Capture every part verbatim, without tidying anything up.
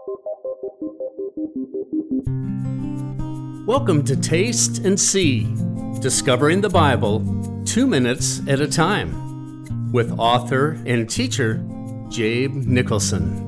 Welcome to Taste and See, Discovering the Bible, two minutes at a time, with author and teacher, Jabe Nicholson.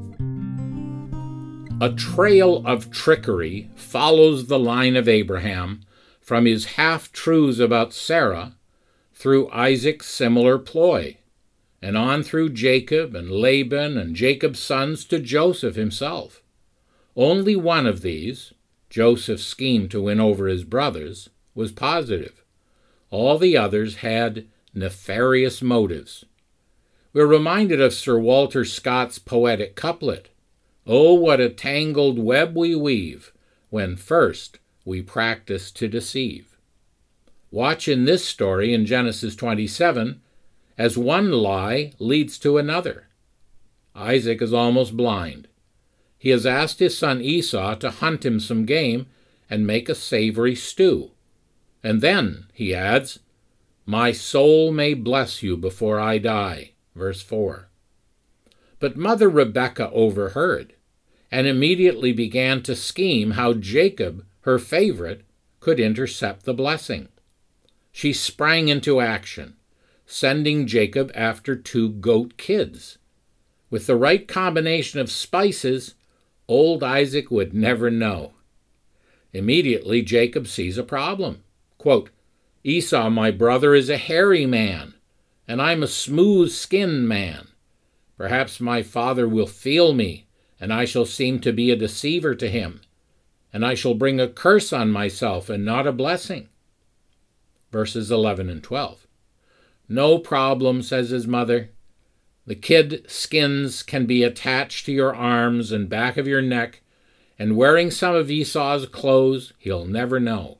A trail of trickery follows the line of Abraham from his half-truths about Sarah through Isaac's similar ploy, and on through Jacob and Laban and Jacob's sons to Joseph himself. Only one of these, Joseph's scheme to win over his brothers, was positive. All the others had nefarious motives. We're reminded of Sir Walter Scott's poetic couplet, "Oh, what a tangled web we weave, when first we practice to deceive." Watch in this story in Genesis twenty-seven as one lie leads to another. Isaac is almost blind. He has asked his son Esau to hunt him some game and make a savory stew. And then, he adds, "My soul may bless you before I die," verse four. But Mother Rebekah overheard and immediately began to scheme how Jacob, her favorite, could intercept the blessing. She sprang into action, sending Jacob after two goat kids. With the right combination of spices, old Isaac would never know. Immediately, Jacob sees a problem. Quote, "Esau, my brother, is a hairy man, and I'm a smooth-skinned man. Perhaps my father will feel me, and I shall seem to be a deceiver to him, and I shall bring a curse on myself and not a blessing." Verses eleven and twelve. "No problem," says his mother. "The kid skins can be attached to your arms and back of your neck, and wearing some of Esau's clothes, he'll never know."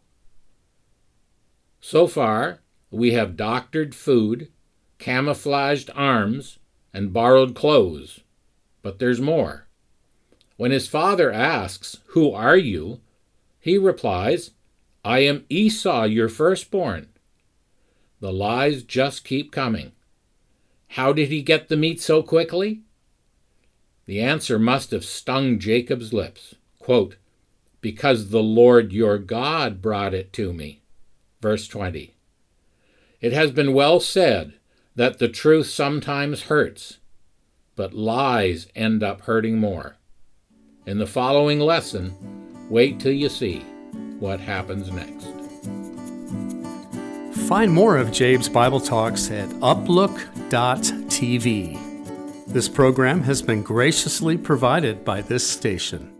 So far, we have doctored food, camouflaged arms, and borrowed clothes. But there's more. When his father asks, "Who are you?" he replies, "I am Esau, your firstborn." The lies just keep coming. How did he get the meat so quickly? The answer must have stung Jacob's lips. Quote, "Because the Lord your God brought it to me." Verse twenty. It has been well said that the truth sometimes hurts, but lies end up hurting more. In the following lesson, wait till you see what happens next. Find more of Jabe's Bible Talks at uplook dot t v. This program has been graciously provided by this station.